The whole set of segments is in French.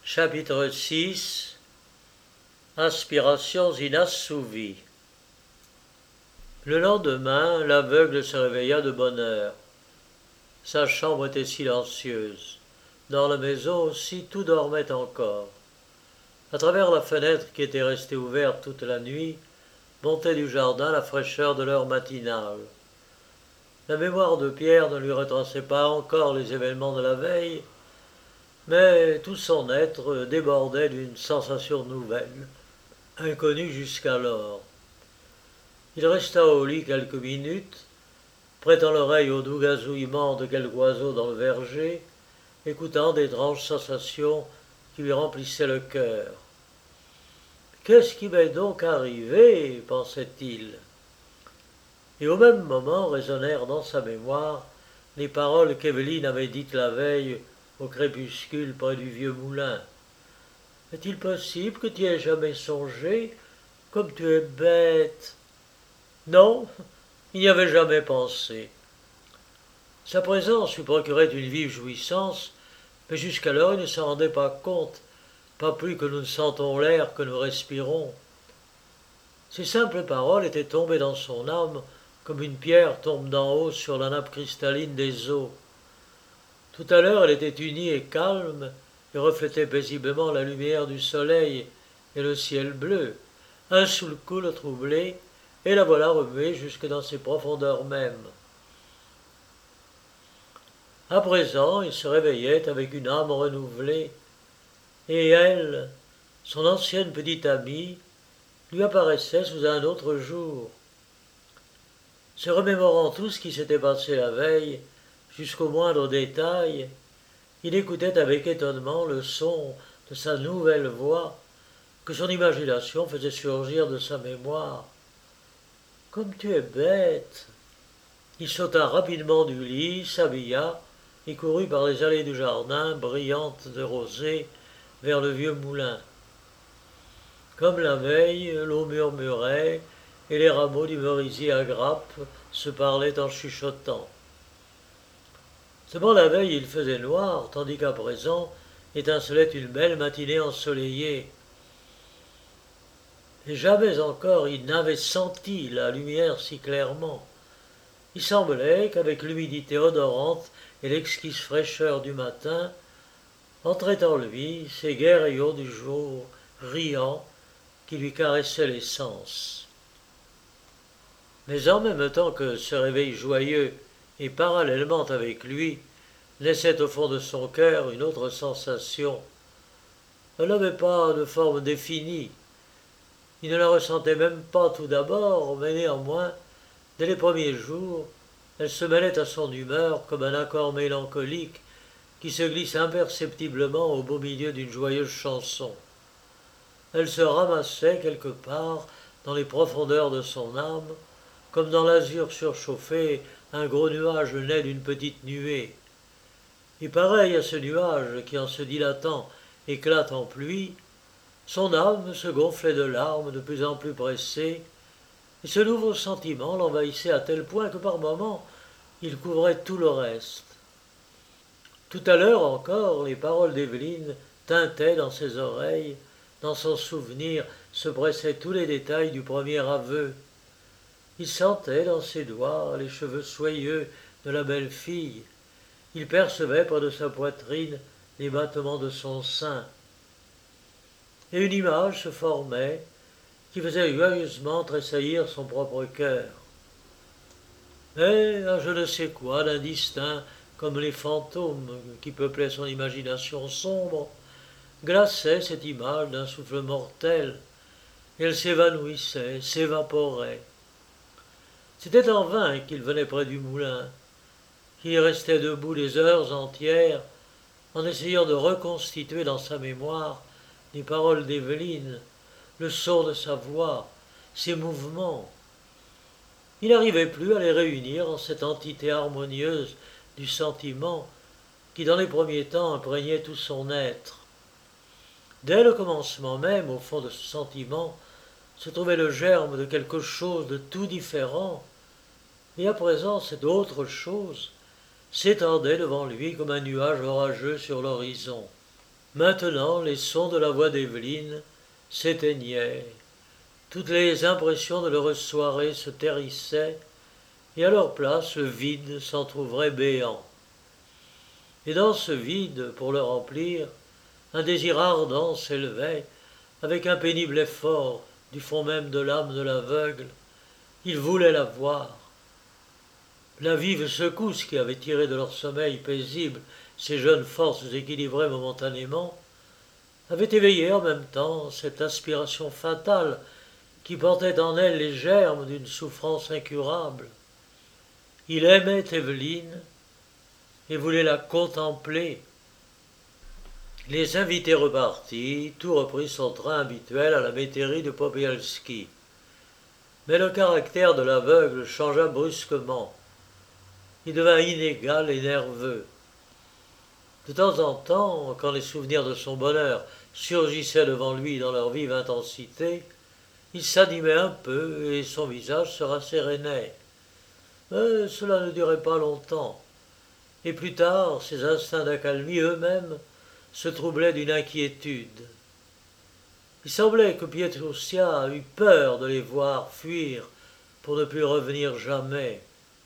Chapitre 6. Aspirations inassouvies. Le lendemain, l'aveugle se réveilla de bonne heure. Sa chambre était silencieuse. Dans la maison aussi, tout dormait encore. À travers la fenêtre qui était restée ouverte toute la nuit, montait du jardin la fraîcheur de l'heure matinale. La mémoire de Pierre ne lui retraçait pas encore les événements de la veille, mais tout son être débordait d'une sensation nouvelle, inconnue jusqu'alors. Il resta au lit quelques minutes, prêtant l'oreille au doux gazouillement de quelque oiseau dans le verger, écoutant d'étranges sensations qui lui remplissaient le cœur. Qu'est-ce qui m'est donc arrivé, pensait-il. Et au même moment résonnèrent dans sa mémoire les paroles qu'Éveline avait dites la veille au crépuscule près du vieux moulin. Est-il possible que tu aies jamais songé? Comme tu es bête. Non, il n'y avait jamais pensé. Sa présence lui procurait une vive jouissance, mais jusqu'alors il ne s'en rendait pas compte, pas plus que nous ne sentons l'air que nous respirons. Ces simples paroles étaient tombées dans son âme comme une pierre tombe d'en haut sur la nappe cristalline des eaux. Tout à l'heure, elle était unie et calme, et reflétait paisiblement la lumière du soleil et le ciel bleu. Un sous le coup le troublait, et la voilà remuée jusque dans ses profondeurs mêmes. À présent, il se réveillait avec une âme renouvelée, et elle, son ancienne petite amie, lui apparaissait sous un autre jour. Se remémorant tout ce qui s'était passé la veille, jusqu'au moindre détail, il écoutait avec étonnement le son de sa nouvelle voix que son imagination faisait surgir de sa mémoire. « Comme tu es bête !» Il sauta rapidement du lit, s'habilla et courut par les allées du jardin, brillantes de rosée, vers le vieux moulin. Comme la veille, l'eau murmurait et les rameaux du merisier à grappes se parlaient en chuchotant. Seulement la veille il faisait noir, tandis qu'à présent étincelait une belle matinée ensoleillée. Et jamais encore il n'avait senti la lumière si clairement. Il semblait qu'avec l'humidité odorante et l'exquise fraîcheur du matin, entraient en lui ces gais rayons du jour riant qui lui caressaient les sens. Mais en même temps que ce réveil joyeux et parallèlement avec lui, naissait au fond de son cœur une autre sensation. Elle n'avait pas de forme définie. Il ne la ressentait même pas tout d'abord, mais néanmoins, dès les premiers jours, elle se mêlait à son humeur comme un accord mélancolique qui se glisse imperceptiblement au beau milieu d'une joyeuse chanson. Elle se ramassait quelque part dans les profondeurs de son âme, comme dans l'azur surchauffé un gros nuage naît d'une petite nuée. Et pareil à ce nuage qui, en se dilatant, éclate en pluie, son âme se gonflait de larmes de plus en plus pressées, et ce nouveau sentiment l'envahissait à tel point que par moments il couvrait tout le reste. Tout à l'heure encore, les paroles d'Éveline tintaient dans ses oreilles, dans son souvenir se pressaient tous les détails du premier aveu. Il sentait dans ses doigts les cheveux soyeux de la belle fille. Il percevait près de sa poitrine les battements de son sein. Et une image se formait qui faisait joyeusement tressaillir son propre cœur. Mais un je ne sais quoi d'indistinct, comme les fantômes qui peuplaient son imagination sombre, glaçait cette image d'un souffle mortel, et elle s'évanouissait, s'évaporait. C'était en vain qu'il venait près du moulin, qu'il restait debout des heures entières en essayant de reconstituer dans sa mémoire les paroles d'Éveline, le son de sa voix, ses mouvements. Il n'arrivait plus à les réunir en cette entité harmonieuse du sentiment qui dans les premiers temps imprégnait tout son être. Dès le commencement même, au fond de ce sentiment, se trouvait le germe de quelque chose de tout différent, et à présent cette autre chose s'étendait devant lui comme un nuage orageux sur l'horizon. Maintenant, les sons de la voix d'Evelyne s'éteignaient. Toutes les impressions de leur soirée se terrissaient, et à leur place, le vide s'entr'ouvrait béant. Et dans ce vide, pour le remplir, un désir ardent s'élevait, avec un pénible effort du fond même de l'âme de l'aveugle. Il voulait la voir. La vive secousse qui avait tiré de leur sommeil paisible ces jeunes forces équilibrées momentanément avait éveillé en même temps cette aspiration fatale qui portait en elle les germes d'une souffrance incurable. Il aimait Évelyne et voulait la contempler. Les invités repartis, tout reprit son train habituel à la métairie de Popielski. Mais le caractère de l'aveugle changea brusquement. Il devint inégal et nerveux. De temps en temps, quand les souvenirs de son bonheur surgissaient devant lui dans leur vive intensité, il s'animait un peu et son visage se rassérénait. Mais cela ne durait pas longtemps. Et plus tard, ses instincts d'accalmie eux-mêmes se troublaient d'une inquiétude. Il semblait que Pietruccia eût peur de les voir fuir pour ne plus revenir jamais.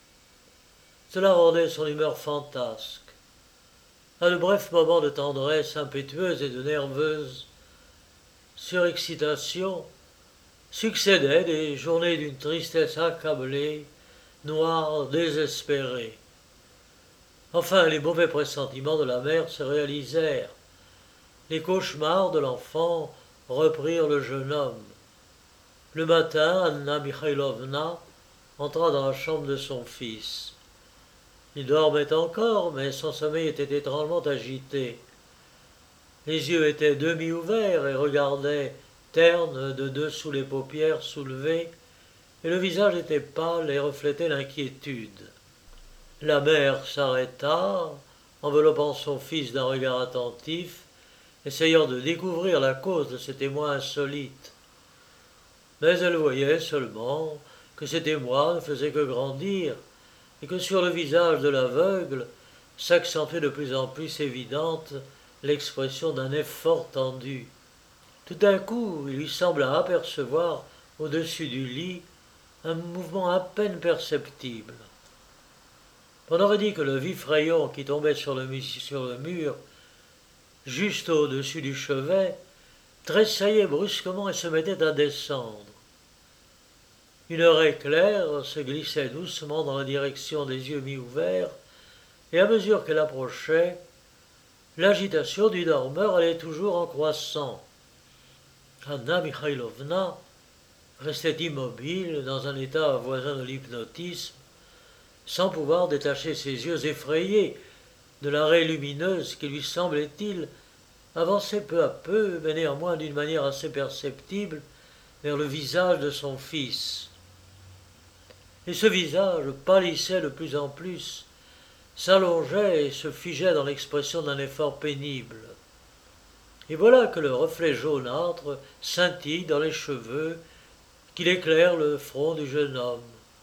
Cela rendait son humeur fantasque. À de brefs moments de tendresse impétueuse et de nerveuse surexcitation succédaient des journées d'une tristesse accablée, noire, désespérée. Enfin, les mauvais pressentiments de la mère se réalisèrent. Les cauchemars de l'enfant reprirent le jeune homme. Le matin, Anna Mikhailovna entra dans la chambre de son fils. Il dormait encore, mais son sommeil était étrangement agité. Les yeux étaient demi-ouverts et regardaient, ternes de dessous les paupières soulevées, et le visage était pâle et reflétait l'inquiétude. La mère s'arrêta, enveloppant son fils d'un regard attentif, essayant de découvrir la cause de cet émoi insolite. Mais elle voyait seulement que cet émoi ne faisait que grandir, et que sur le visage de l'aveugle s'accentuait de plus en plus évidente l'expression d'un effort tendu. Tout d'un coup, il lui sembla apercevoir, au-dessus du lit, un mouvement à peine perceptible. On aurait dit que le vif rayon qui tombait sur le mur, juste au-dessus du chevet, tressaillait brusquement et se mettait à descendre. Une raie claire se glissait doucement dans la direction des yeux mi-ouverts, et à mesure qu'elle approchait, l'agitation du dormeur allait toujours en croissant. Anna Mikhailovna restait immobile dans un état voisin de l'hypnotisme, sans pouvoir détacher ses yeux effrayés de la raie lumineuse qui lui semblait-il avançait peu à peu, mais néanmoins d'une manière assez perceptible, vers le visage de son fils. Et ce visage pâlissait de plus en plus, s'allongeait et se figeait dans l'expression d'un effort pénible. Et voilà que le reflet jaunâtre scintille dans les cheveux, qu'il éclaire le front du jeune homme.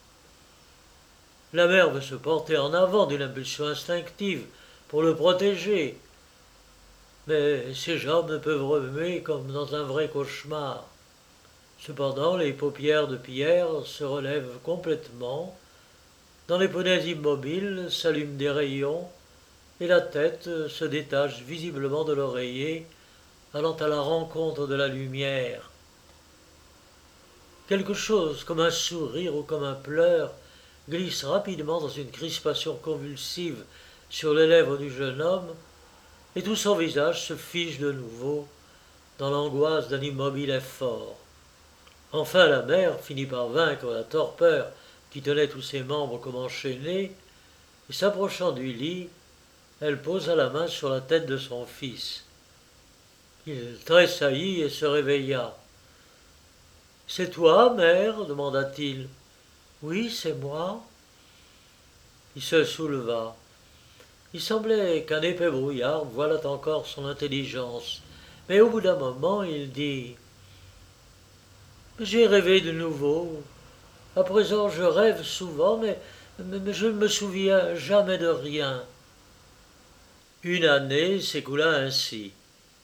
La mère veut se porter en avant d'une impulsion instinctive pour le protéger, mais ses jambes ne peuvent remuer comme dans un vrai cauchemar. Cependant, les paupières de Pierre se relèvent complètement, dans les poneys immobiles s'allument des rayons, et la tête se détache visiblement de l'oreiller, allant à la rencontre de la lumière. Quelque chose, comme un sourire ou comme un pleur, glisse rapidement dans une crispation convulsive sur les lèvres du jeune homme, et tout son visage se fige de nouveau dans l'angoisse d'un immobile effort. Enfin la mère finit par vaincre la torpeur qui tenait tous ses membres comme enchaînés, et s'approchant du lit, elle posa la main sur la tête de son fils. Il tressaillit et se réveilla. « C'est toi, mère ?» demanda-t-il. « Oui, c'est moi. » Il se souleva. Il semblait qu'un épais brouillard voilât encore son intelligence, mais au bout d'un moment, il dit « J'ai rêvé de nouveau. À présent, je rêve souvent, mais je ne me souviens jamais de rien. » Une année s'écoula ainsi.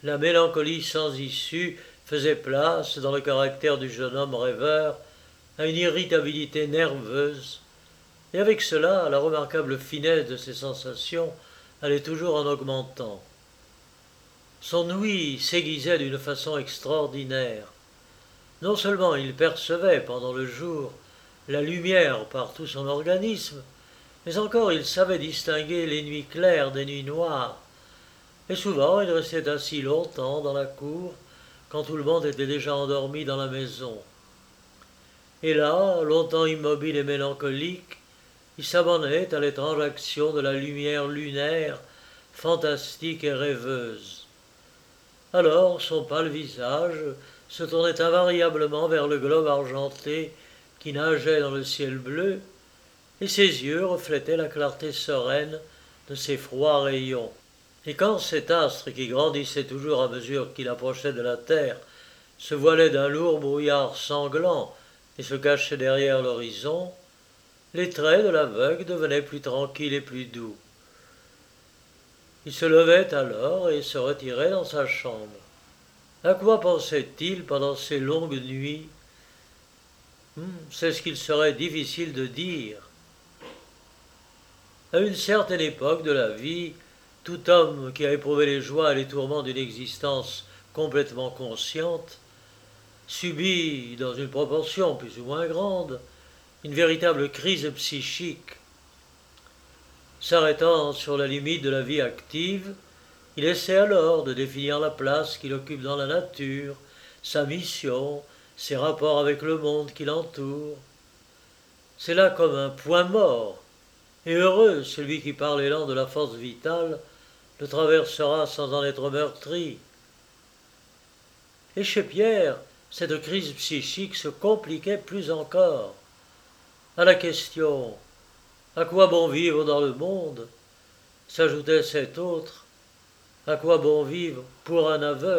La mélancolie sans issue faisait place, dans le caractère du jeune homme rêveur, à une irritabilité nerveuse, et avec cela la remarquable finesse de ses sensations allait toujours en augmentant. Son ouïe s'aiguisait d'une façon extraordinaire. Non seulement il percevait pendant le jour la lumière par tout son organisme, mais encore il savait distinguer les nuits claires des nuits noires, et souvent il restait assis longtemps dans la cour, quand tout le monde était déjà endormi dans la maison. Et là, longtemps immobile et mélancolique, il s'abonnait à l'étrange action de la lumière lunaire, fantastique et rêveuse. Alors son pâle visage se tournait invariablement vers le globe argenté qui nageait dans le ciel bleu, et ses yeux reflétaient la clarté sereine de ses froids rayons. Et quand cet astre, qui grandissait toujours à mesure qu'il approchait de la terre, se voilait d'un lourd brouillard sanglant et se cachait derrière l'horizon, les traits de l'aveugle devenaient plus tranquilles et plus doux. Il se levait alors et se retirait dans sa chambre. À quoi pensait-il pendant ces longues nuits? C'est ce qu'il serait difficile de dire. À une certaine époque de la vie, tout homme qui a éprouvé les joies et les tourments d'une existence complètement consciente subit, dans une proportion plus ou moins grande, une véritable crise psychique. S'arrêtant sur la limite de la vie active, il essaie alors de définir la place qu'il occupe dans la nature, sa mission, ses rapports avec le monde qui l'entoure. C'est là comme un point mort, et heureux celui qui par l'élan de la force vitale le traversera sans en être meurtri. Et chez Pierre, cette crise psychique se compliquait plus encore. À la question « À quoi bon vivre dans le monde ?» s'ajoutait cette autre « À quoi bon vivre pour un aveugle ?»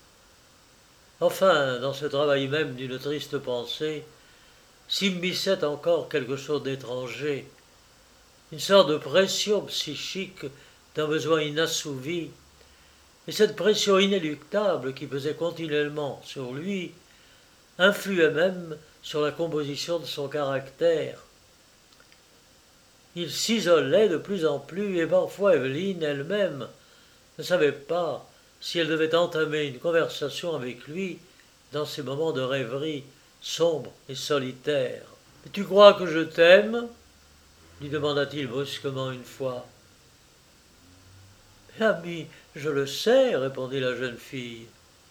Enfin, dans ce travail même d'une triste pensée, s'immisçait encore quelque chose d'étranger, une sorte de pression psychique d'un besoin inassouvi, et cette pression inéluctable qui pesait continuellement sur lui influait même sur la composition de son caractère. Il s'isolait de plus en plus, et parfois Evelyne elle-même ne savait pas si elle devait entamer une conversation avec lui dans ces moments de rêverie sombre et solitaire. « Mais tu crois que je t'aime ?» lui demanda-t-il brusquement une fois. « Ami, je le sais, » répondit la jeune fille.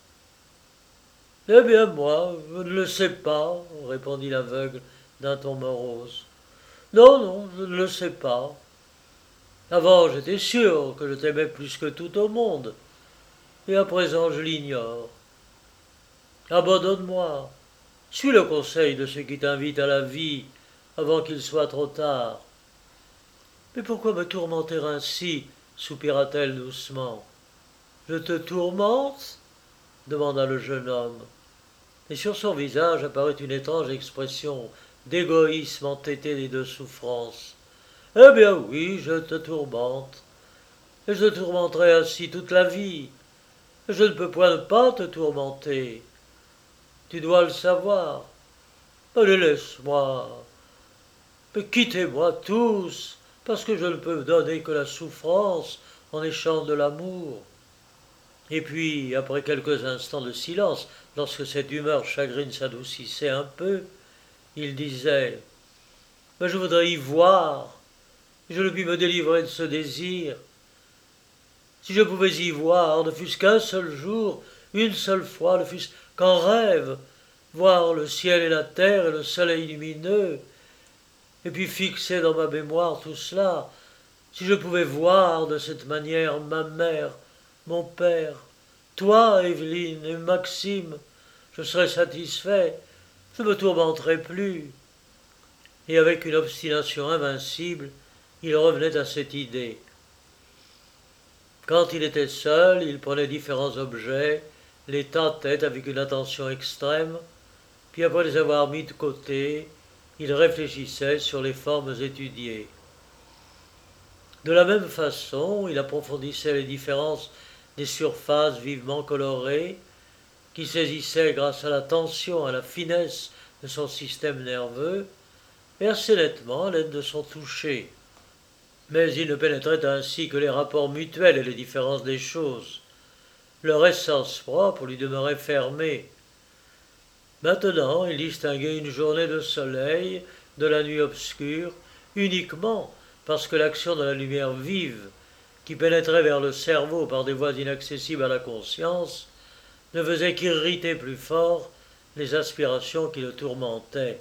« Eh bien moi, je ne le sais pas, » répondit l'aveugle d'un ton morose. « Non, non, je ne le sais pas. Avant, j'étais sûr que je t'aimais plus que tout au monde, et à présent je l'ignore. Abandonne-moi, suis le conseil de ceux qui t'invitent à la vie avant qu'il soit trop tard. » « Mais pourquoi me tourmenter ainsi ?» soupira-t-elle doucement. « Je te tourmente ?» demanda le jeune homme. Et sur son visage apparut une étrange expression d'égoïsme entêté et de souffrance. « Eh bien oui, je te tourmente, et je te tourmenterai ainsi toute la vie. Je ne peux point ne pas te tourmenter. Tu dois le savoir. Allez, laisse-moi. Mais quittez-moi tous, parce que je ne peux donner que la souffrance en échange de l'amour. » Et puis, après quelques instants de silence, lorsque cette humeur chagrine s'adoucissait un peu, il disait « Mais je voudrais y voir, je ne puis me délivrer de ce désir. Si je pouvais y voir, ne fût-ce qu'un seul jour, une seule fois, ne fût-ce qu'en rêve, voir le ciel et la terre et le soleil lumineux, et puis fixer dans ma mémoire tout cela, si je pouvais voir de cette manière ma mère, mon père, toi, Evelyne, et Maxime, je serais satisfait, je ne me tourmenterais plus. » Et avec une obstination invincible, il revenait à cette idée. Quand il était seul, il prenait différents objets, les tâtait avec une attention extrême, puis après les avoir mis de côté, il réfléchissait sur les formes étudiées. De la même façon, il approfondissait les différences des surfaces vivement colorées, qui saisissaient grâce à la tension, à la finesse de son système nerveux, et assez nettement à l'aide de son toucher. Mais il ne pénétrait ainsi que les rapports mutuels et les différences des choses. Leur essence propre lui demeurait fermée. Maintenant, il distinguait une journée de soleil de la nuit obscure uniquement parce que l'action de la lumière vive, qui pénétrait vers le cerveau par des voies inaccessibles à la conscience, ne faisait qu'irriter plus fort les aspirations qui le tourmentaient.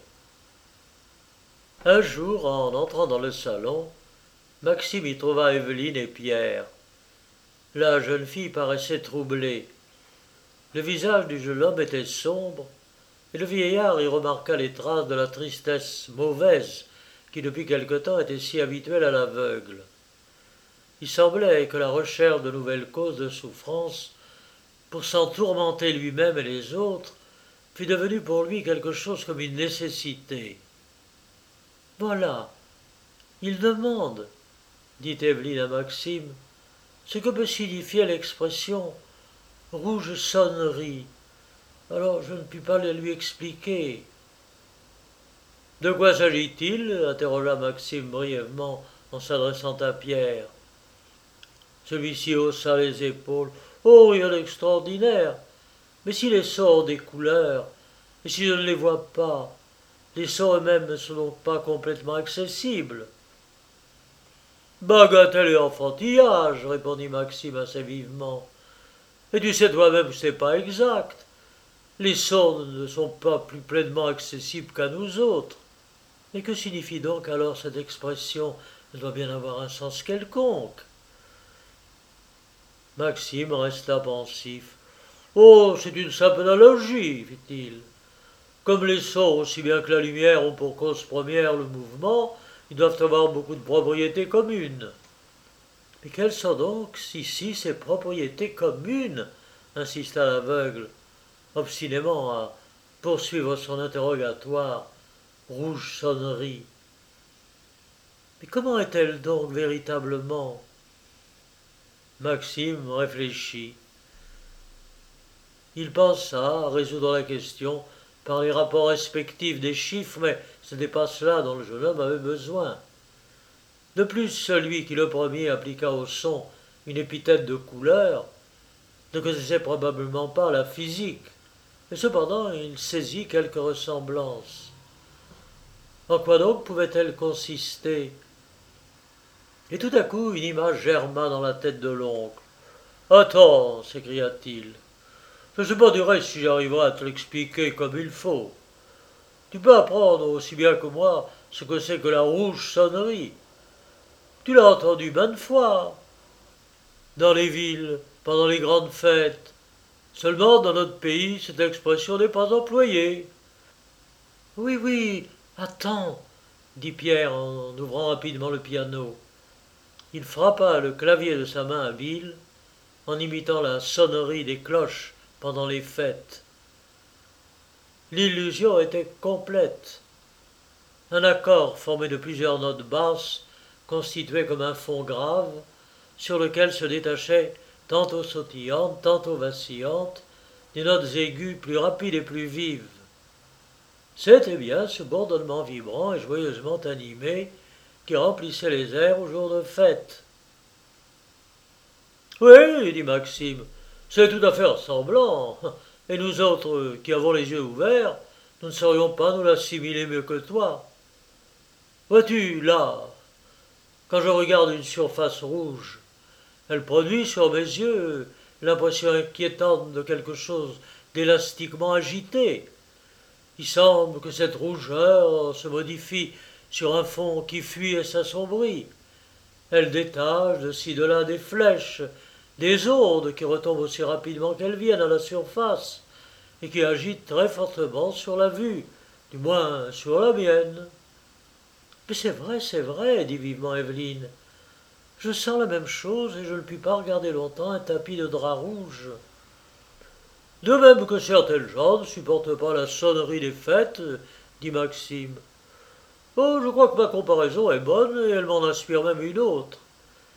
Un jour, en entrant dans le salon, Maxime y trouva Evelyne et Pierre. La jeune fille paraissait troublée. Le visage du jeune homme était sombre, et le vieillard y remarqua les traces de la tristesse mauvaise qui depuis quelque temps était si habituelle à l'aveugle. Il semblait que la recherche de nouvelles causes de souffrance, pour s'en tourmenter lui-même et les autres, fût devenue pour lui quelque chose comme une nécessité. « Voilà, il demande, dit Evelyne à Maxime, ce que peut signifier l'expression « rouge sonnerie ». Alors je ne puis pas le lui expliquer. « De quoi s'agit-il » interrogea Maxime brièvement en s'adressant à Pierre. Celui-ci haussa les épaules. « Oh, rien d'extraordinaire. Mais si les sons ont des couleurs, et si je ne les vois pas, les sons eux-mêmes ne sont donc pas complètement accessibles. » « Bagatelle et enfantillage, répondit Maxime assez vivement. Et tu sais toi-même que ce n'est pas exact. Les sons ne sont pas plus pleinement accessibles qu'à nous autres. Mais que signifie donc alors cette expression? Elle doit bien avoir un sens quelconque. Maxime resta pensif. « Oh, c'est une simple analogie, fit-il. Comme les sons, aussi bien que la lumière, ont pour cause première le mouvement, ils doivent avoir beaucoup de propriétés communes. » « Mais quelles sont donc ici ces propriétés communes ?» insista l'aveugle, obstinément à poursuivre son interrogatoire. « Rouge sonnerie. » Mais comment est-elle donc véritablement? Maxime réfléchit. Il pensa à résoudre la question par les rapports respectifs des chiffres, mais ce n'était pas cela dont le jeune homme avait besoin. De plus, celui qui le premier appliqua au son une épithète de couleur ne connaissait probablement pas la physique, mais cependant il saisit quelques ressemblances. En quoi donc pouvait-elle consister? Et tout à coup une image germa dans la tête de l'oncle. « Attends, s'écria-t-il, je ne sais pas du reste si j'arriverai à te l'expliquer comme il faut. Tu peux apprendre aussi bien que moi ce que c'est que la rouge sonnerie. Tu l'as entendu maintes fois, dans les villes, pendant les grandes fêtes. Seulement, dans notre pays, cette expression n'est pas employée. »« Oui, oui, attends, » dit Pierre en ouvrant rapidement le piano. Il frappa le clavier de sa main habile, en imitant la sonnerie des cloches pendant les fêtes. L'illusion était complète. Un accord formé de plusieurs notes basses constituait comme un fond grave, sur lequel se détachaient, tantôt sautillantes, tantôt vacillantes, des notes aiguës plus rapides et plus vives. C'était bien ce bourdonnement vibrant et joyeusement animé qui remplissait les airs aux jours de fête. « Oui, dit Maxime, c'est tout à fait ressemblant, et nous autres qui avons les yeux ouverts, nous ne saurions pas nous l'assimiler mieux que toi. Vois-tu, là, quand je regarde une surface rouge, elle produit sur mes yeux l'impression inquiétante de quelque chose d'élastiquement agité. Il semble que cette rougeur se modifie sur un fond qui fuit et s'assombrit. Elle détache de ci de là des flèches, des ondes qui retombent aussi rapidement qu'elles viennent à la surface et qui agitent très fortement sur la vue, du moins sur la mienne. »« Mais c'est vrai, dit vivement Evelyne. Je sens la même chose et je ne puis pas regarder longtemps un tapis de drap rouge. » « De même que certaines gens ne supportent pas la sonnerie des fêtes, dit Maxime. « Oh, je crois que ma comparaison est bonne et elle m'en inspire même une autre.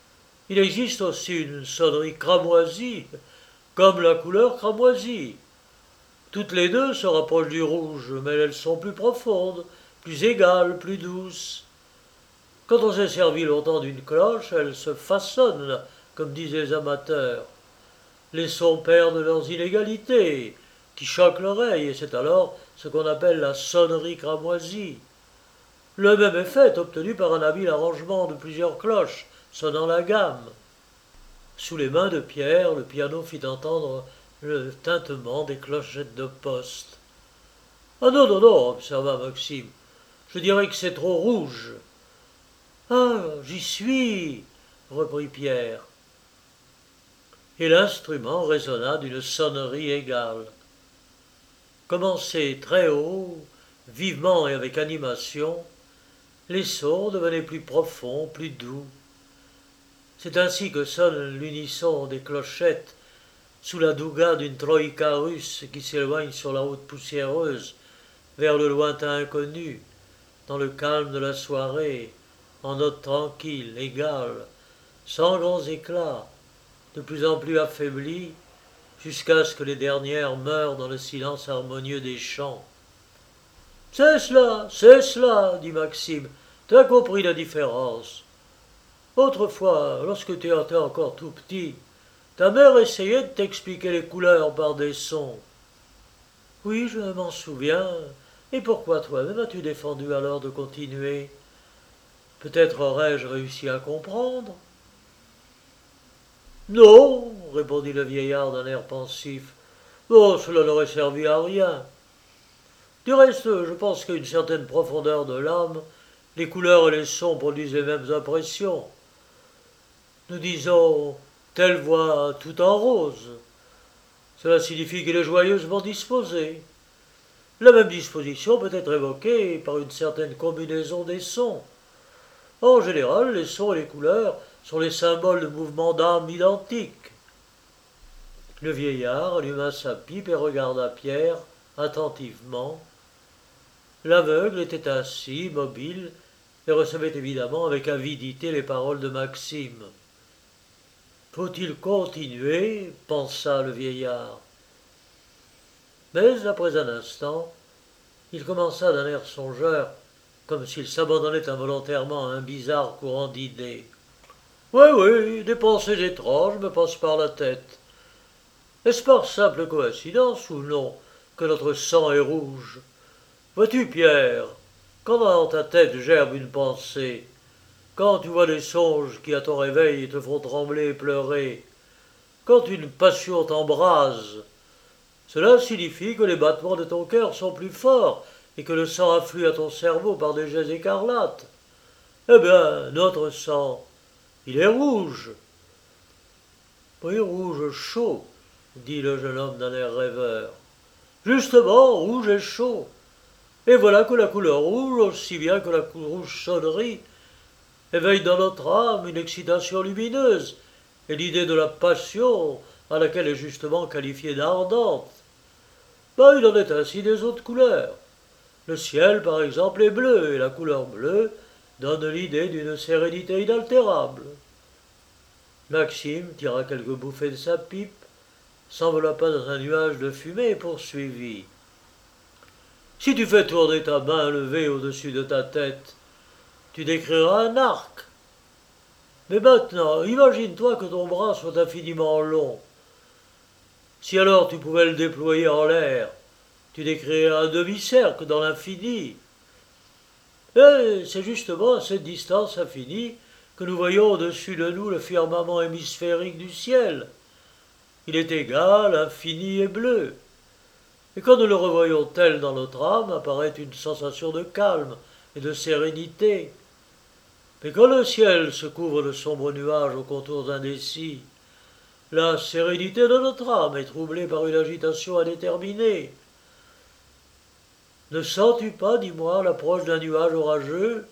Il existe aussi une sonnerie cramoisie, comme la couleur cramoisie. Toutes les deux se rapprochent du rouge, mais elles sont plus profondes, plus égales, plus douces. Quand on s'est servi longtemps d'une cloche, elle se façonne, comme disent les amateurs. Les sons perdent leurs inégalités, qui choquent l'oreille, et c'est alors ce qu'on appelle la sonnerie cramoisie. Le même effet est obtenu par un habile arrangement de plusieurs cloches, sonnant la gamme. Sous les mains de Pierre, le piano fit entendre le tintement des clochettes de poste. Ah non, non, non, observa Maxime. Je dirais que c'est trop rouge. Ah, j'y suis, reprit Pierre. Et l'instrument résonna d'une sonnerie égale. Commencé très haut, vivement et avec animation, les sons devenaient plus profonds, plus doux. C'est ainsi que sonne l'unisson des clochettes sous la douga d'une troïka russe qui s'éloigne sur la route poussiéreuse vers le lointain inconnu, dans le calme de la soirée, en notes tranquilles, égales, sans grands éclats, de plus en plus affaiblies, jusqu'à ce que les dernières meurent dans le silence harmonieux des champs. C'est cela, dit Maxime. Tu as compris la différence. Autrefois, lorsque tu étais encore tout petit, ta mère essayait de t'expliquer les couleurs par des sons. Oui, je m'en souviens. Et pourquoi toi-même as-tu défendu alors de continuer? Peut-être aurais-je réussi à comprendre. Non, répondit le vieillard d'un air pensif. Oh, cela n'aurait servi à rien. Du reste, je pense qu'à une certaine profondeur de l'âme, les couleurs et les sons produisent les mêmes impressions. Nous disons telle voix tout en rose. Cela signifie qu'il est joyeusement disposé. La même disposition peut être évoquée par une certaine combinaison des sons. En général, les sons et les couleurs sont les symboles de mouvements d'âme identiques. Le vieillard alluma sa pipe et regarda Pierre attentivement. L'aveugle était assis, immobile, et recevait évidemment avec avidité les paroles de Maxime. Faut-il continuer? Pensa le vieillard. Mais, après un instant, il commença d'un air songeur, comme s'il s'abandonnait involontairement à un bizarre courant d'idées. Oui, des pensées étranges me passent par la tête. Est-ce par simple coïncidence ou non que notre sang est rouge? Vois-tu, Pierre, quand dans ta tête gerbe une pensée, quand tu vois des songes qui à ton réveil te font trembler et pleurer, quand une passion t'embrase, cela signifie que les battements de ton cœur sont plus forts et que le sang afflue à ton cerveau par des jets écarlates. Eh bien, notre sang, il est rouge. Oui, rouge chaud, dit le jeune homme d'un air rêveur. Justement, rouge et chaud. Et voilà que la couleur rouge, aussi bien que la rouge sonnerie, éveille dans notre âme une excitation lumineuse et l'idée de la passion à laquelle est justement qualifiée d'ardente. Ben, il en est ainsi des autres couleurs. Le ciel, par exemple, est bleu, et la couleur bleue donne l'idée d'une sérénité inaltérable. Maxime tira quelques bouffées de sa pipe, s'enveloppa dans un nuage de fumée et poursuivit. Si tu fais tourner ta main levée au-dessus de ta tête, tu décriras un arc. Mais maintenant, imagine-toi que ton bras soit infiniment long. Si alors tu pouvais le déployer en l'air, tu décrirais un demi-cercle dans l'infini. Et c'est justement à cette distance infinie que nous voyons au-dessus de nous le firmament hémisphérique du ciel. Il est égal, infini et bleu. Et quand nous le revoyons tel dans notre âme, apparaît une sensation de calme et de sérénité. Mais quand le ciel se couvre de sombres nuages aux contours indécis, la sérénité de notre âme est troublée par une agitation indéterminée. Ne sens-tu pas, dis-moi, l'approche d'un nuage orageux?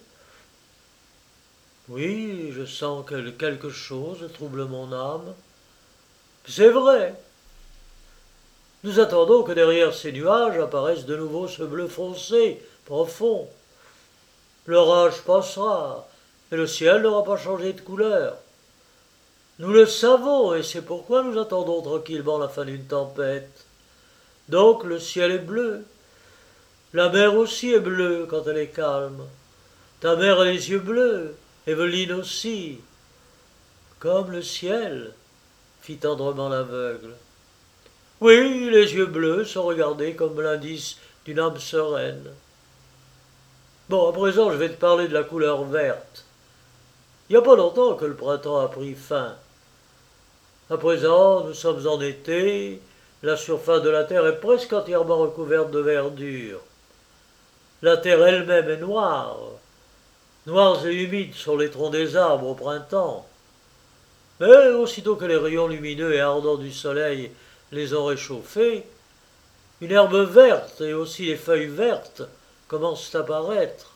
Oui, je sens que quelque chose trouble mon âme. C'est vrai. Nous attendons que derrière ces nuages apparaisse de nouveau ce bleu foncé, profond. L'orage passera, et le ciel n'aura pas changé de couleur. Nous le savons, et c'est pourquoi nous attendons tranquillement la fin d'une tempête. Donc le ciel est bleu. La mer aussi est bleue quand elle est calme. Ta mère a les yeux bleus, Evelyne aussi. Comme le ciel, fit tendrement l'aveugle. Oui, les yeux bleus sont regardés comme l'indice d'une âme sereine. Bon, à présent, je vais te parler de la couleur verte. Il n'y a pas longtemps que le printemps a pris fin. À présent, nous sommes en été, la surface de la terre est presque entièrement recouverte de verdure. La terre elle-même est noire. Noirs et humides sont les troncs des arbres au printemps. Mais aussitôt que les rayons lumineux et ardents du soleil les ont réchauffés, une herbe verte et aussi les feuilles vertes commencent à apparaître.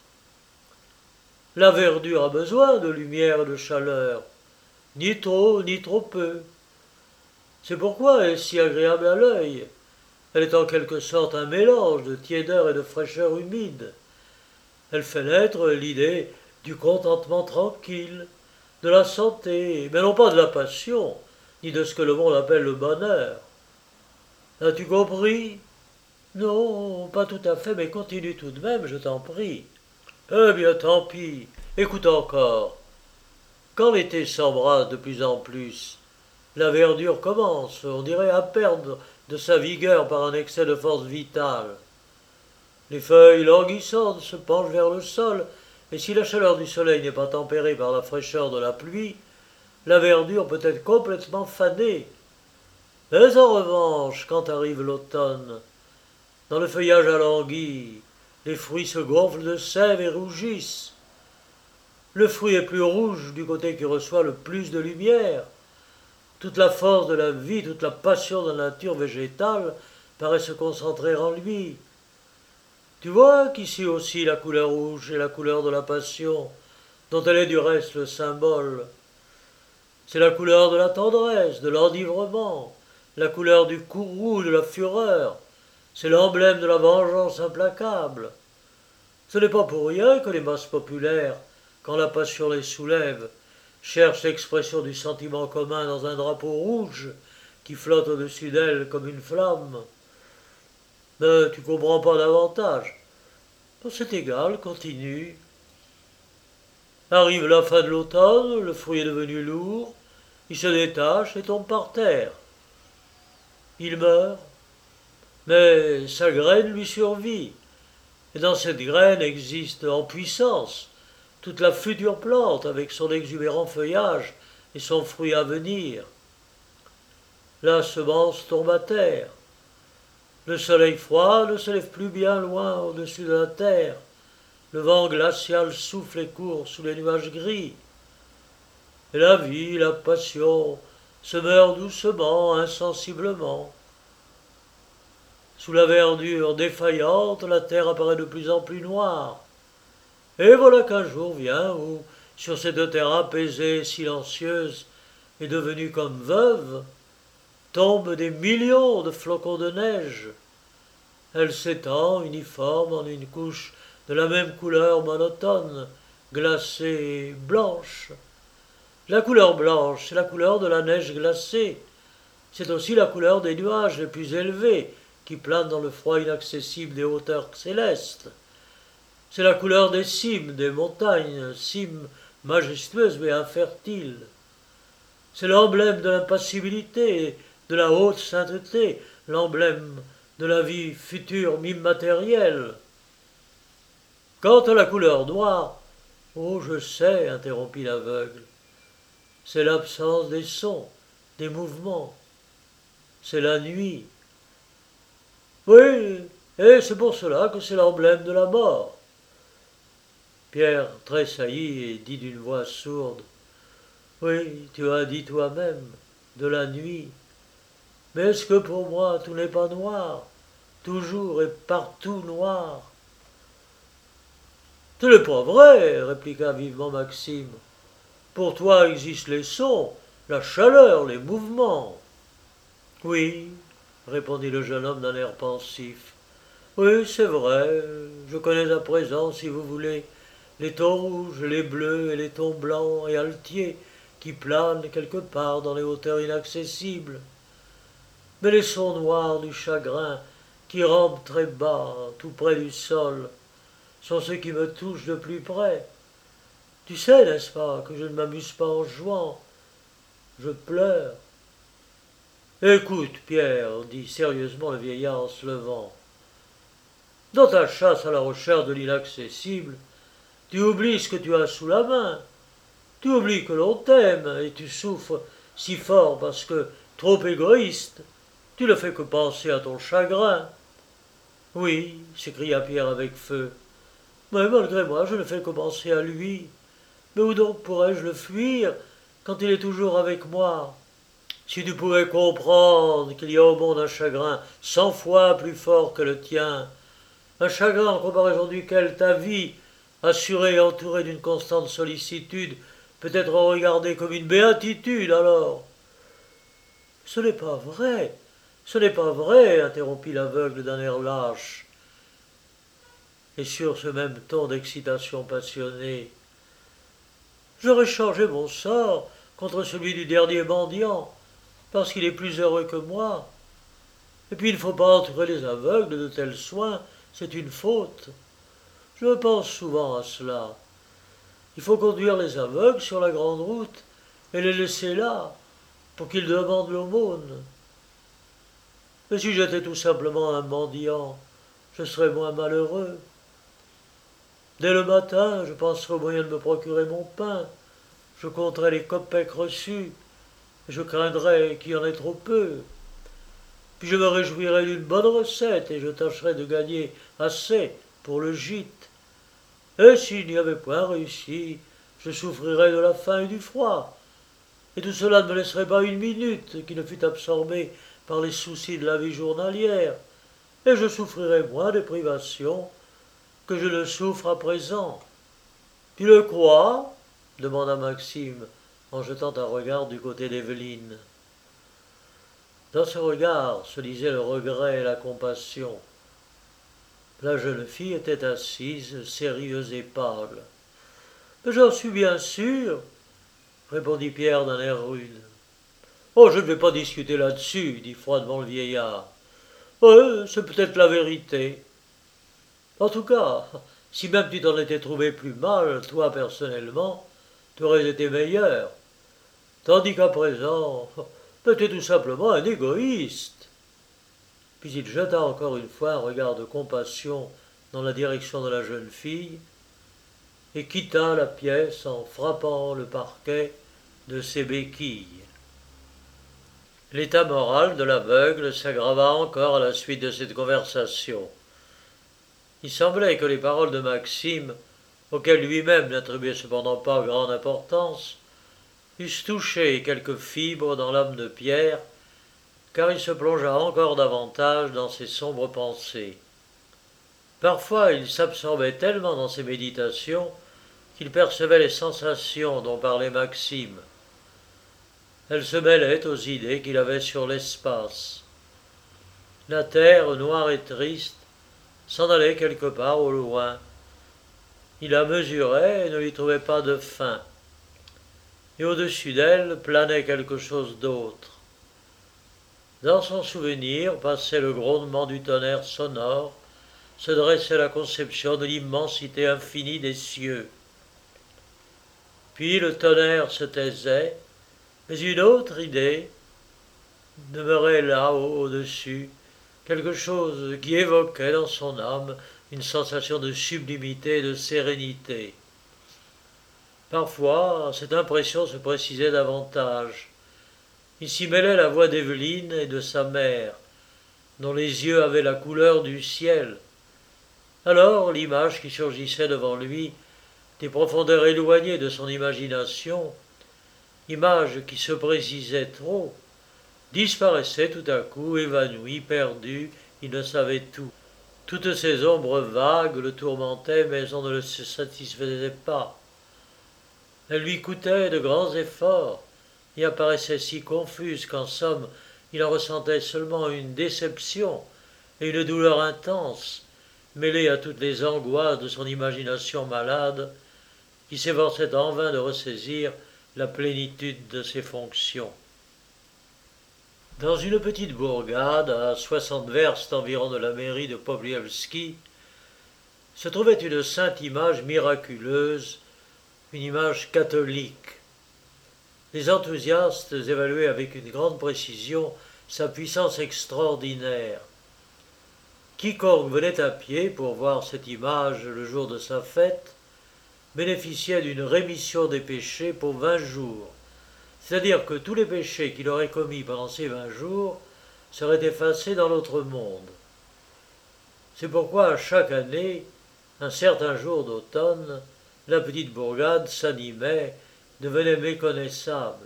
La verdure a besoin de lumière et de chaleur, ni trop ni trop peu. C'est pourquoi elle est si agréable à l'œil. Elle est en quelque sorte un mélange de tiédeur et de fraîcheur humide. Elle fait naître l'idée du contentement tranquille, de la santé, mais non pas de la passion, ni de ce que le monde appelle le bonheur. As-tu compris? Non, pas tout à fait, mais continue tout de même, je t'en prie. Eh bien, tant pis. Écoute encore. Quand l'été s'embrase de plus en plus, la verdure commence, on dirait, à perdre de sa vigueur par un excès de force vitale. Les feuilles languissantes se penchent vers le sol, et si la chaleur du soleil n'est pas tempérée par la fraîcheur de la pluie, la verdure peut être complètement fanée. Mais en revanche, quand arrive l'automne, dans le feuillage alangui, les fruits se gonflent de sève et rougissent. Le fruit est plus rouge du côté qui reçoit le plus de lumière. Toute la force de la vie, toute la passion de la nature végétale paraît se concentrer en lui. Tu vois qu'ici aussi la couleur rouge est la couleur de la passion, dont elle est du reste le symbole. C'est la couleur de la tendresse, de l'enivrement, la couleur du courroux, de la fureur. C'est l'emblème de la vengeance implacable. Ce n'est pas pour rien que les masses populaires, quand la passion les soulève, cherchent l'expression du sentiment commun dans un drapeau rouge qui flotte au-dessus d'elles comme une flamme. Mais tu comprends pas davantage. C'est égal, continue. Arrive la fin de l'automne, le fruit est devenu lourd, il se détache et tombe par terre. Il meurt, mais sa graine lui survit, et dans cette graine existe en puissance toute la future plante avec son exubérant feuillage et son fruit à venir. La semence tombe à terre. Le soleil froid ne se lève plus bien loin au-dessus de la terre. Le vent glacial souffle et court sous les nuages gris. Et la vie, la passion, se meurt doucement, insensiblement. Sous la verdure défaillante, la terre apparaît de plus en plus noire. Et voilà qu'un jour vient où, sur cette terre apaisée et silencieuse et devenue comme veuve, tombent des millions de flocons de neige. Elle s'étend, uniforme, en une couche de la même couleur monotone, glacée et blanche. La couleur blanche, c'est la couleur de la neige glacée. C'est aussi la couleur des nuages les plus élevés qui planent dans le froid inaccessible des hauteurs célestes. C'est la couleur des cimes, des montagnes, cimes majestueuses mais infertiles. C'est l'emblème de l'impassibilité, de la haute sainteté, l'emblème de la vie future immatérielle. Quant à la couleur noire, oh, je sais, interrompit l'aveugle, c'est l'absence des sons, des mouvements. C'est la nuit. Oui, et c'est pour cela que c'est l'emblème de la mort. Pierre tressaillit et dit d'une voix sourde, oui, tu as dit toi-même, de la nuit. Mais est-ce que pour moi tout n'est pas noir, toujours et partout noir? Ce n'est pas vrai, répliqua vivement Maxime. Pour toi existent les sons, la chaleur, les mouvements. Oui, répondit le jeune homme d'un air pensif. Oui, c'est vrai, je connais à présent, si vous voulez, les tons rouges, les bleus et les tons blancs et altiers qui plane quelque part dans les hauteurs inaccessibles. Mais les sons noirs du chagrin, qui rampent très bas, tout près du sol, sont ceux qui me touchent de plus près. Tu sais, n'est-ce pas, que je ne m'amuse pas en jouant, je pleure. Écoute, Pierre, dit sérieusement le vieillard en se levant, dans ta chasse à la recherche de l'inaccessible, tu oublies ce que tu as sous la main. Tu oublies que l'on t'aime et tu souffres si fort parce que, trop égoïste, tu ne fais que penser à ton chagrin. Oui, s'écria Pierre avec feu, mais malgré moi je ne fais que penser à lui. Mais où donc pourrais-je le fuir quand il est toujours avec moi? Si tu pouvais comprendre qu'il y a au monde un chagrin 100 fois plus fort que le tien, un chagrin en comparaison duquel ta vie, assurée et entourée d'une constante sollicitude, peut être regardée comme une béatitude alors. Ce n'est pas vrai, ce n'est pas vrai, interrompit l'aveugle d'un air lâche, et sur ce même ton d'excitation passionnée. J'aurais changé mon sort contre celui du dernier mendiant, parce qu'il est plus heureux que moi. Et puis il ne faut pas entourer les aveugles de tels soins, c'est une faute. Je pense souvent à cela. Il faut conduire les aveugles sur la grande route et les laisser là, pour qu'ils demandent l'aumône. Mais si j'étais tout simplement un mendiant, je serais moins malheureux. Dès le matin, je penserais au moyen de me procurer mon pain, je compterais les kopeks reçus, et je craindrais qu'il y en ait trop peu. Puis je me réjouirais d'une bonne recette, et je tâcherais de gagner assez pour le gîte. Et s'il n'y avait point réussi, je souffrirais de la faim et du froid. Et tout cela ne me laisserait pas une minute qui ne fût absorbée par les soucis de la vie journalière, et je souffrirais moins des privations que je ne souffre à présent. Tu le crois? Demanda Maxime, en jetant un regard du côté d'Éveline. Dans ce regard se lisaient le regret et la compassion. La jeune fille était assise, sérieuse et pâle. « Mais j'en suis bien sûr, répondit Pierre d'un air rude. Oh, je ne vais pas discuter là-dessus, dit froidement le vieillard. C'est peut-être la vérité. En tout cas, si même tu t'en étais trouvé plus mal, toi personnellement, tu aurais été meilleur. Tandis qu'à présent, tu es tout simplement un égoïste. Puis il jeta encore une fois un regard de compassion dans la direction de la jeune fille et quitta la pièce en frappant le parquet de ses béquilles. L'état moral de l'aveugle s'aggrava encore à la suite de cette conversation. Il semblait que les paroles de Maxime, auxquelles lui-même n'attribuait cependant pas grande importance, eussent touché quelques fibres dans l'âme de Pierre, car il se plongea encore davantage dans ses sombres pensées. Parfois il s'absorbait tellement dans ses méditations qu'il percevait les sensations dont parlait Maxime. Elles se mêlaient aux idées qu'il avait sur l'espace. La terre, noire et triste, s'en allait quelque part au loin. Il la mesurait et ne lui trouvait pas de fin. Et au-dessus d'elle planait quelque chose d'autre. Dans son souvenir passait le grondement du tonnerre sonore, se dressait la conception de l'immensité infinie des cieux. Puis le tonnerre se taisait, mais une autre idée demeurait là-haut au-dessus, quelque chose qui évoquait dans son âme une sensation de sublimité et de sérénité. Parfois, cette impression se précisait davantage. Il s'y mêlait la voix d'Éveline et de sa mère, dont les yeux avaient la couleur du ciel. Alors l'image qui surgissait devant lui, des profondeurs éloignées de son imagination, image qui se précisait trop, disparaissait tout à coup, évanouie, perdue, il ne savait tout. Toutes ces ombres vagues le tourmentaient, mais on ne le satisfaisait pas. Elles lui coûtaient de grands efforts, et apparaissaient si confuses qu'en somme, il en ressentait seulement une déception et une douleur intense, mêlée à toutes les angoisses de son imagination malade, qui s'efforçait en vain de ressaisir la plénitude de ses fonctions. Dans une petite bourgade, à 60 verstes environ de la mairie de Popliavski, se trouvait une sainte image miraculeuse, une image catholique. Les enthousiastes évaluaient avec une grande précision sa puissance extraordinaire. Quiconque venait à pied pour voir cette image le jour de sa fête bénéficiait d'une rémission des péchés pour 20 jours, c'est-à-dire que tous les péchés qu'il aurait commis pendant ces 20 jours seraient effacés dans l'autre monde. C'est pourquoi chaque année, un certain jour d'automne, la petite bourgade s'animait, devenait méconnaissable.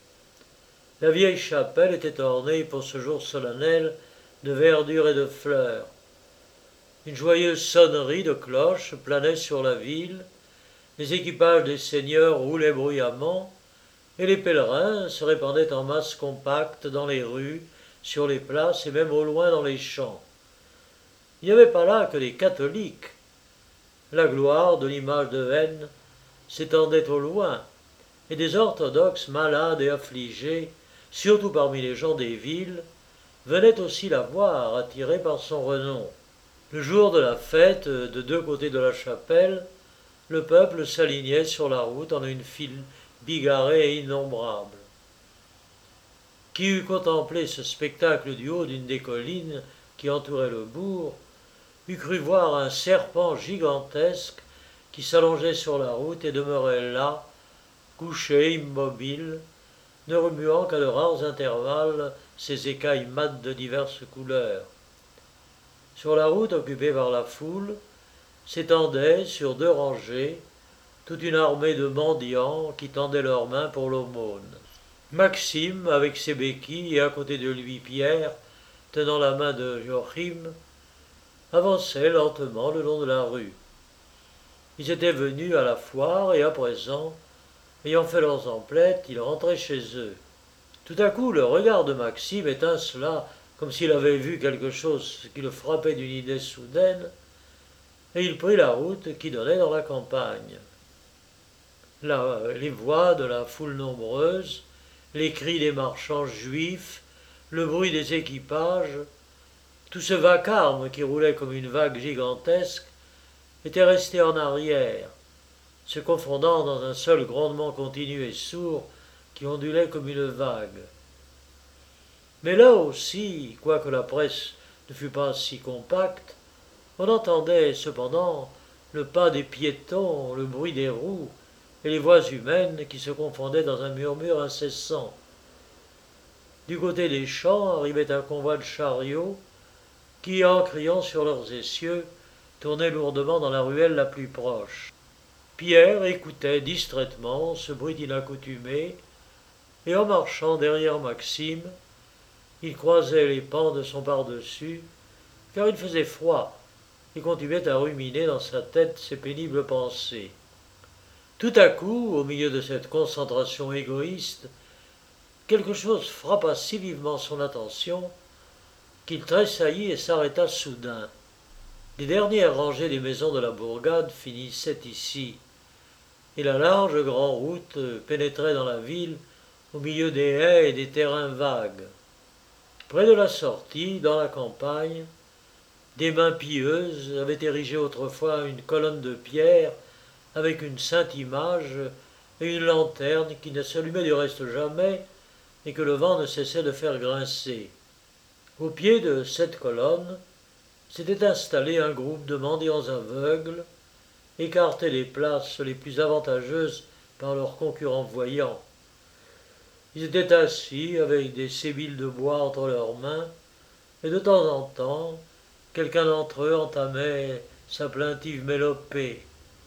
La vieille chapelle était ornée pour ce jour solennel de verdure et de fleurs. Une joyeuse sonnerie de cloches planait sur la ville, les équipages des seigneurs roulaient bruyamment, et les pèlerins se répandaient en masse compacte dans les rues, sur les places et même au loin dans les champs. Il n'y avait pas là que des catholiques. La gloire de l'image de haine s'étendait au loin, et des orthodoxes malades et affligés, surtout parmi les gens des villes, venaient aussi la voir, attirés par son renom. Le jour de la fête, de deux côtés de la chapelle, le peuple s'alignait sur la route en une file bigarrée et innombrable. Qui eût contemplé ce spectacle du haut d'une des collines qui entourait le bourg, eût cru voir un serpent gigantesque qui s'allongeait sur la route et demeurait là, couché, immobile, ne remuant qu'à de rares intervalles ses écailles mates de diverses couleurs. Sur la route occupée par la foule, s'étendait, sur deux rangées, toute une armée de mendiants qui tendaient leurs mains pour l'aumône. Maxime, avec ses béquilles, et à côté de lui Pierre, tenant la main de Joachim, avançaient lentement le long de la rue. Ils étaient venus à la foire et à présent, ayant fait leurs emplettes, ils rentraient chez eux. Tout à coup, le regard de Maxime étincela comme s'il avait vu quelque chose qui le frappait d'une idée soudaine, et il prit la route qui donnait dans la campagne. Là, les voix de la foule nombreuse, les cris des marchands juifs, le bruit des équipages, tout ce vacarme qui roulait comme une vague gigantesque, était resté en arrière, se confondant dans un seul grondement continu et sourd qui ondulait comme une vague. Mais là aussi, quoique la presse ne fût pas si compacte, on entendait cependant le pas des piétons, le bruit des roues et les voix humaines qui se confondaient dans un murmure incessant. Du côté des champs arrivait un convoi de chariots qui, en criant sur leurs essieux, tournaient lourdement dans la ruelle la plus proche. Pierre écoutait distraitement ce bruit inaccoutumé, et en marchant derrière Maxime, il croisait les pans de son pardessus, car il faisait froid, et continuait à ruminer dans sa tête ses pénibles pensées. Tout à coup, au milieu de cette concentration égoïste, quelque chose frappa si vivement son attention qu'il tressaillit et s'arrêta soudain. Les dernières rangées des maisons de la bourgade finissaient ici, et la large grande route pénétrait dans la ville au milieu des haies et des terrains vagues. Près de la sortie, dans la campagne, des mains pieuses avaient érigé autrefois une colonne de pierre avec une sainte image et une lanterne qui ne s'allumait du reste jamais et que le vent ne cessait de faire grincer. Au pied de cette colonne s'était installé un groupe de mendiants aveugles, écartés des places les plus avantageuses par leurs concurrents voyants. Ils étaient assis avec des sébiles de bois entre leurs mains, et de temps en temps, quelqu'un d'entre eux entamait sa plaintive mélopée.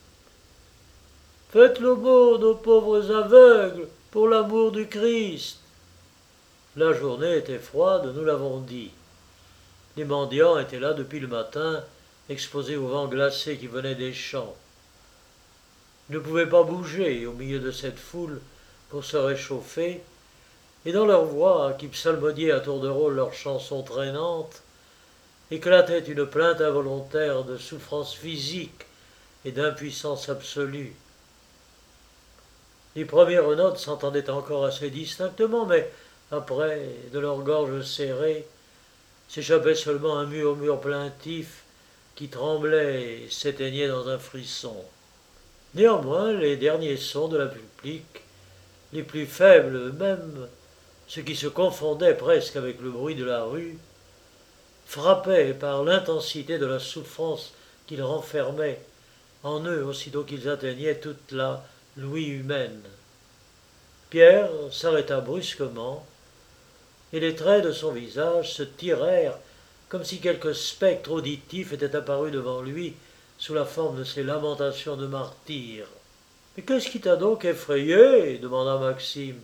« Faites l'aumône aux pauvres aveugles, pour l'amour du Christ !» La journée était froide, nous l'avons dit. Les mendiants étaient là depuis le matin, exposés au vent glacé qui venait des champs. Ils ne pouvaient pas bouger au milieu de cette foule pour se réchauffer, et dans leur voix, qui psalmodiait à tour de rôle leurs chansons traînantes, éclatait une plainte involontaire de souffrance physique et d'impuissance absolue. Les premières notes s'entendaient encore assez distinctement, mais après, de leur gorge serrée, s'échappait seulement un murmure plaintif qui tremblait et s'éteignait dans un frisson. Néanmoins, les derniers sons de la publique, les plus faibles eux-mêmes, ceux qui se confondaient presque avec le bruit de la rue, frappaient par l'intensité de la souffrance qu'ils renfermaient en eux aussitôt qu'ils atteignaient toute la l'ouïe humaine. Pierre s'arrêta brusquement, et les traits de son visage se tirèrent comme si quelque spectre auditif était apparu devant lui sous la forme de ces lamentations de martyr. « Mais qu'est-ce qui t'a donc effrayé » demanda Maxime.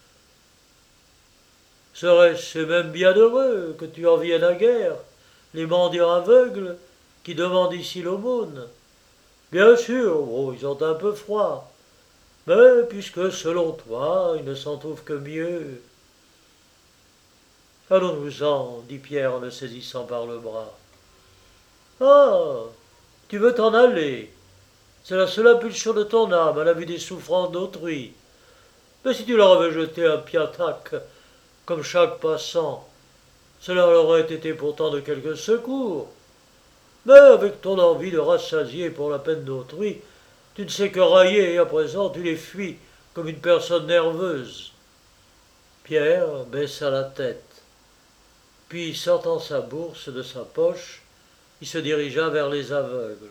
« Serait-ce même bien heureux que tu en viennes à guerre, les mendiants aveugles qui demandent ici l'aumône. Bien sûr, bon, ils ont un peu froid, mais puisque selon toi, ils ne s'en trouvent que mieux. » « Allons-nous-en, dit Pierre en le saisissant par le bras. « Ah, tu veux t'en aller. C'est la seule impulsion de ton âme à la vue des souffrances d'autrui. Mais si tu leur avais jeté un piatac, comme chaque passant, cela leur aurait été pourtant de quelque secours. Mais avec ton envie de rassasier pour la peine d'autrui, tu ne sais que railler et à présent tu les fuis comme une personne nerveuse. » Pierre baissa la tête. Puis, sortant sa bourse de sa poche, il se dirigea vers les aveugles.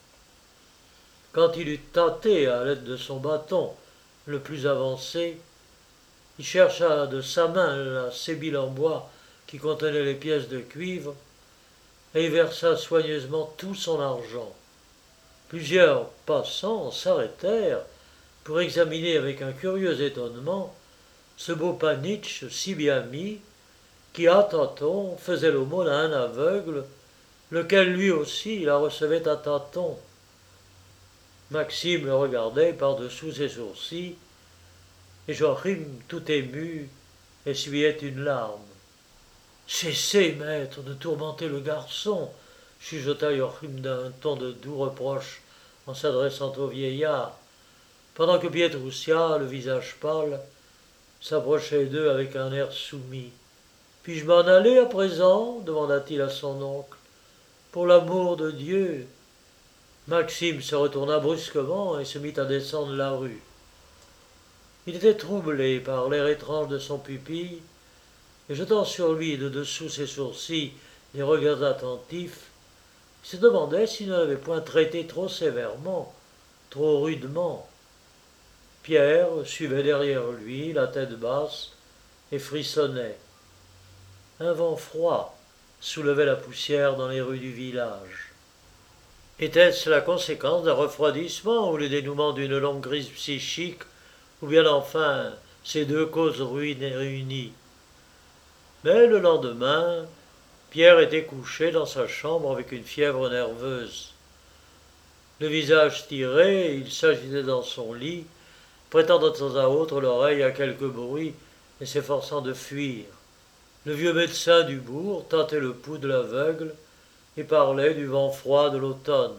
Quand il eut tâté à l'aide de son bâton le plus avancé, il chercha de sa main la sébile en bois qui contenait les pièces de cuivre et y versa soigneusement tout son argent. Plusieurs passants s'arrêtèrent pour examiner avec un curieux étonnement ce beau panitch si bien mis qui, à tâtons, faisait l'aumône à un aveugle, lequel lui aussi la recevait à tâtons. Maxime le regardait par-dessous ses sourcils, et Joachim, tout ému, essuyait une larme. « Cessez, maître, de tourmenter le garçon, chuchota Joachim d'un ton de doux reproche en s'adressant au vieillard, pendant que Pietrousia, le visage pâle, s'approchait d'eux avec un air soumis. « Puis-je m'en aller à présent » demanda-t-il à son oncle. « Pour l'amour de Dieu !» Maxime se retourna brusquement et se mit à descendre la rue. Il était troublé par l'air étrange de son pupille, et jetant sur lui de dessous ses sourcils des regards attentifs, il se demandait s'il ne l'avait point traité trop sévèrement, trop rudement. Pierre suivait derrière lui, la tête basse, et frissonnait. Un vent froid soulevait la poussière dans les rues du village. Était-ce la conséquence d'un refroidissement ou le dénouement d'une longue crise psychique, ou bien enfin ces deux causes réunies? Mais le lendemain, Pierre était couché dans sa chambre avec une fièvre nerveuse. Le visage tiré, il s'agitait dans son lit, prêtant de temps à autre l'oreille à quelque bruit et s'efforçant de fuir. Le vieux médecin du bourg tâtait le pouls de l'aveugle et parlait du vent froid de l'automne.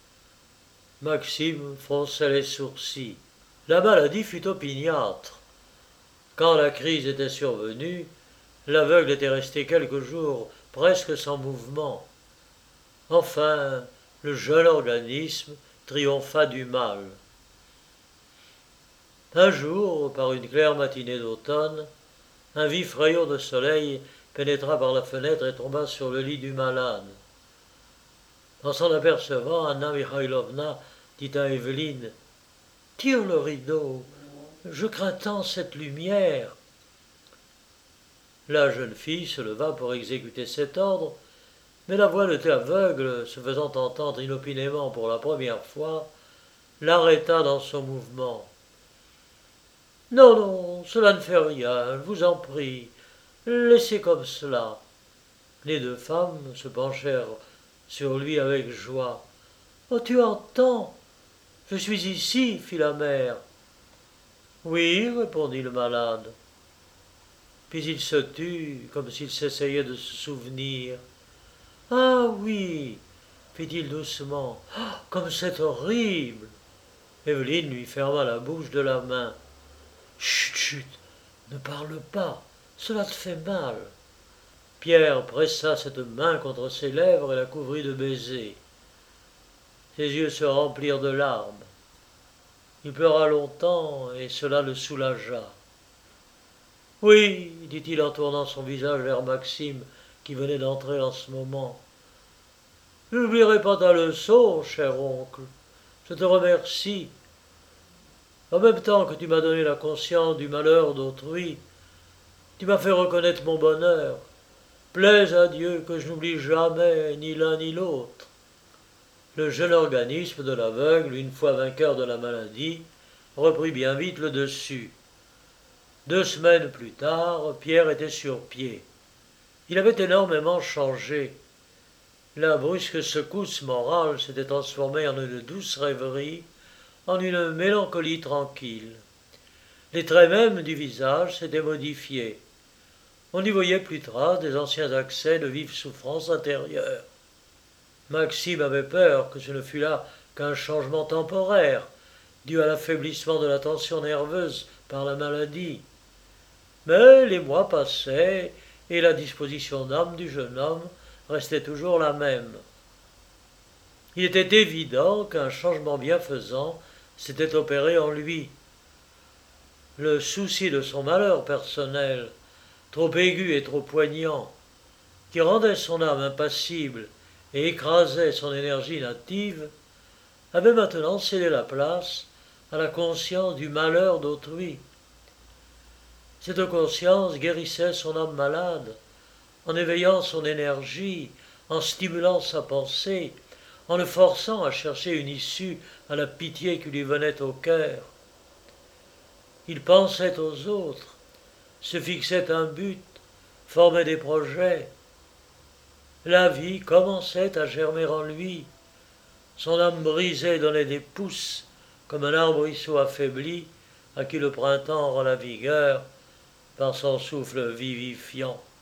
Maxime fronçait les sourcils. La maladie fut opiniâtre. Quand la crise était survenue, l'aveugle était resté quelques jours presque sans mouvement. Enfin, le jeune organisme triompha du mal. Un jour, par une claire matinée d'automne, un vif rayon de soleil pénétra par la fenêtre et tomba sur le lit du malade. En s'en apercevant, Anna Mikhailovna dit à Evelyne : « Tire le rideau, je crains tant cette lumière. » La jeune fille se leva pour exécuter cet ordre, mais la voix de l'aveugle, se faisant entendre inopinément pour la première fois, l'arrêta dans son mouvement. « Non, non, cela ne fait rien, je vous en prie, laissez comme cela. » Les deux femmes se penchèrent sur lui avec joie. « Oh, tu entends ? Je suis ici, fit la mère. »« Oui, répondit le malade. » Puis il se tut, comme s'il s'essayait de se souvenir. « Ah oui, fit-il doucement, oh, comme c'est horrible !» Evelyne lui ferma la bouche de la main. Chut, chut, ne parle pas, cela te fait mal. Pierre pressa cette main contre ses lèvres et la couvrit de baisers. Ses yeux se remplirent de larmes. Il pleura longtemps et cela le soulagea. Oui, dit-il en tournant son visage vers Maxime, qui venait d'entrer en ce moment. Je n'oublierai pas ta leçon, cher oncle. Je te remercie. En même temps que tu m'as donné la conscience du malheur d'autrui, tu m'as fait reconnaître mon bonheur. Plaise à Dieu que je n'oublie jamais ni l'un ni l'autre. Le jeune organisme de l'aveugle, une fois vainqueur de la maladie, reprit bien vite le dessus. 2 semaines plus tard, Pierre était sur pied. Il avait énormément changé. La brusque secousse morale s'était transformée en une douce rêverie, en une mélancolie tranquille. Les traits mêmes du visage s'étaient modifiés. On n'y voyait plus trace des anciens accès de vive souffrance intérieure. Maxime avait peur que ce ne fût là qu'un changement temporaire, dû à l'affaiblissement de la tension nerveuse par la maladie. Mais les mois passaient et la disposition d'âme du jeune homme restait toujours la même. Il était évident qu'un changement bienfaisant s'était opéré en lui. Le souci de son malheur personnel, trop aigu et trop poignant, qui rendait son âme impassible et écrasait son énergie native, avait maintenant cédé la place à la conscience du malheur d'autrui. Cette conscience guérissait son âme malade, en éveillant son énergie, en stimulant sa pensée, en le forçant à chercher une issue à la pitié qui lui venait au cœur. Il pensait aux autres, se fixait un but, formait des projets. La vie commençait à germer en lui. Son âme brisée donnait des pousses, comme un arbrisseau affaibli à qui le printemps rend la vigueur par son souffle vivifiant.